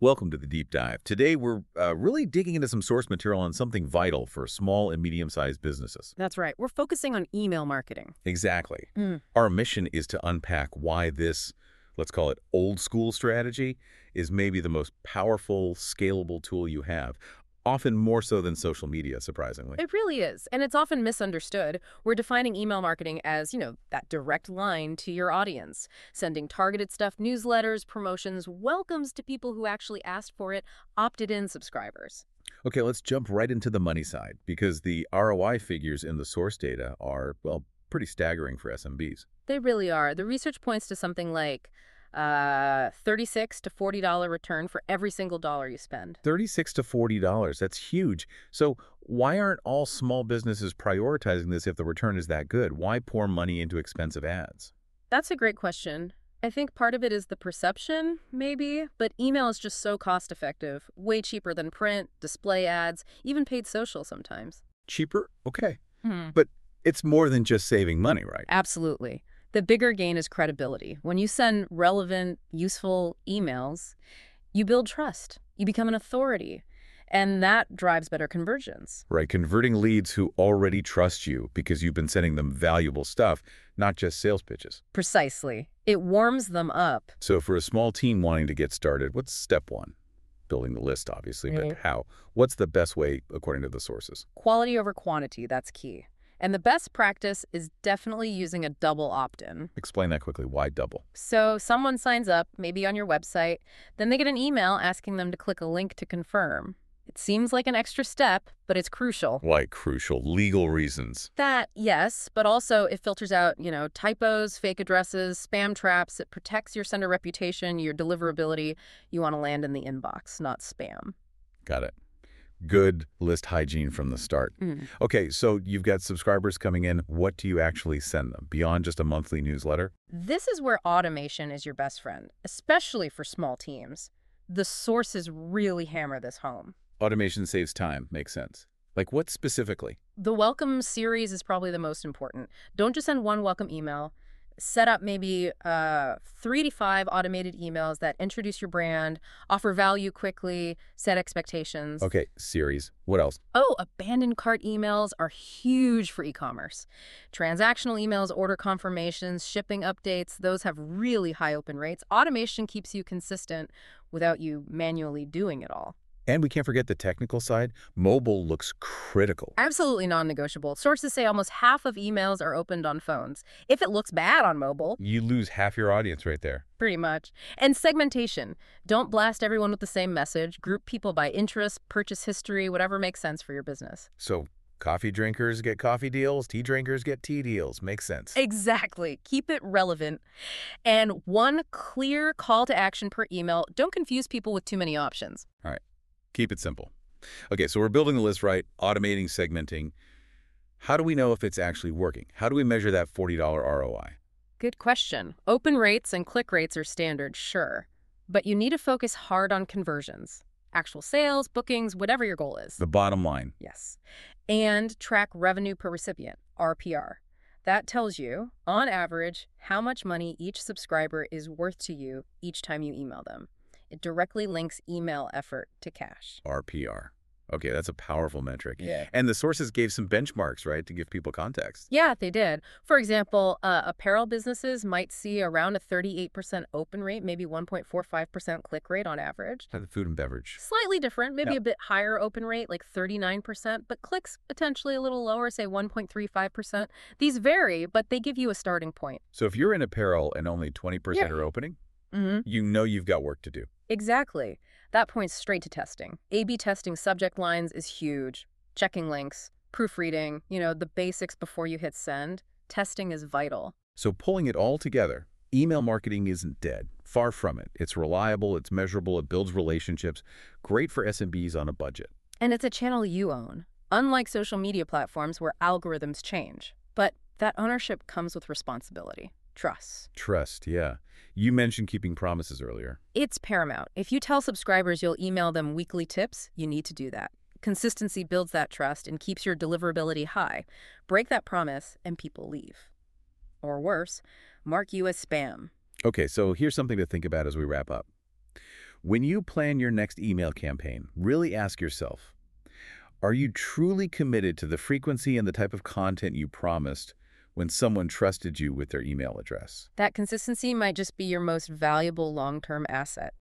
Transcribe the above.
Welcome to the deep dive. Today, we're really digging into some source material on something vital for small and medium-sized businesses. That's right. We're focusing on email marketing. Exactly. Mm. Our mission is to unpack why this, let's call it old school strategy, is maybe the most powerful, scalable tool you have, often more so than social media, surprisingly. It really is. And it's often misunderstood. We're defining email marketing as, that direct line to your audience, sending targeted stuff, newsletters, promotions, welcomes to people who actually asked for it, opted-in subscribers. Okay, let's jump right into the money side, because the ROI figures in the source data are, well, pretty staggering for SMBs. They really are. The research points to something like $36 to $40 return for every single dollar you spend. $36 to $40, that's huge. So why aren't all small businesses prioritizing this if the return is that good? Why pour money into expensive ads? That's a great question. I think part of it is the perception, maybe, but email is just so cost-effective, way cheaper than print, display ads, even paid social sometimes. Cheaper? Okay. But it's more than just saving money, right? Absolutely. The bigger gain is credibility. When you send relevant, useful emails, you build trust. You become an authority. And that drives better conversions. Right, converting leads who already trust you because you've been sending them valuable stuff, not just sales pitches. Precisely. It warms them up. So for a small team wanting to get started, what's step one? Building the list, obviously, but how? What's the best way, according to the sources? Quality over quantity, that's key. And the best practice is definitely using a double opt-in. Explain that quickly. Why double? So someone signs up, maybe on your website, then they get an email asking them to click a link to confirm. It seems like an extra step, but it's crucial. Why crucial? Legal reasons. That, yes, but also it filters out, typos, fake addresses, spam traps. It protects your sender reputation, your deliverability. You want to land in the inbox, not spam. Got it. Good list hygiene from the start. Okay, so you've got subscribers coming in. What do you actually send them beyond just a monthly newsletter? This is where automation is your best friend, especially for small teams. The sources really hammer this home. Automation saves time. Makes sense. Like what specifically? The welcome series is probably the most important. Don't just send one welcome email. Set up maybe 3 to 5 automated emails that introduce your brand, offer value quickly, set expectations. Okay, series. What else? Oh, abandoned cart emails are huge for e-commerce. Transactional emails, order confirmations, shipping updates, those have really high open rates. Automation keeps you consistent without you manually doing it all. And we can't forget the technical side. Mobile looks critical. Absolutely non-negotiable. Sources say almost half of emails are opened on phones. If it looks bad on mobile, You lose half your audience right there. pretty much. And segmentation. Don't blast everyone with the same message. Group people by interest, purchase history, whatever makes sense for your business. So coffee drinkers get coffee deals, tea drinkers get tea deals. Makes sense. Exactly. Keep it relevant. And one clear call to action per email. Don't confuse people with too many options. All right. Keep it simple. Okay, so we're building the list right, automating, segmenting. How do we know if it's actually working? How do we measure that $40 ROI? Good question. Open rates and click rates are standard, sure. But you need to focus hard on conversions. Actual sales, bookings, whatever your goal is. The bottom line. Yes. And track revenue per recipient, RPR. That tells you, on average, how much money each subscriber is worth to you each time you email them. It directly links email effort to cash. RPR. Okay, that's a powerful metric. Yeah. And the sources gave some benchmarks, right, to give people context. Yeah, they did. For example, apparel businesses might see around a 38% open rate, maybe 1.45% click rate on average. The food and beverage. Slightly different, maybe Yep. a bit higher open rate, like 39%, but clicks potentially a little lower, say 1.35%. These vary, but they give you a starting point. So if you're in apparel and only 20% are opening, you know you've got work to do. Exactly. That points straight to testing. A/B testing subject lines is huge. Checking links, proofreading, the basics before you hit send. Testing is vital. So pulling it all together, email marketing isn't dead. Far from it. It's reliable, it's measurable, it builds relationships. Great for SMBs on a budget. And it's a channel you own, unlike social media platforms where algorithms change. But that ownership comes with responsibility. Trust. Yeah. You mentioned keeping promises earlier. It's paramount. If you tell subscribers you'll email them weekly tips, you need to do that. Consistency builds that trust and keeps your deliverability high. Break that promise and people leave. Or worse, mark you as spam. Okay, so here's something to think about as we wrap up. When you plan your next email campaign, really ask yourself, are you truly committed to the frequency and the type of content you promised when someone trusted you with their email address? That consistency might just be your most valuable long-term asset.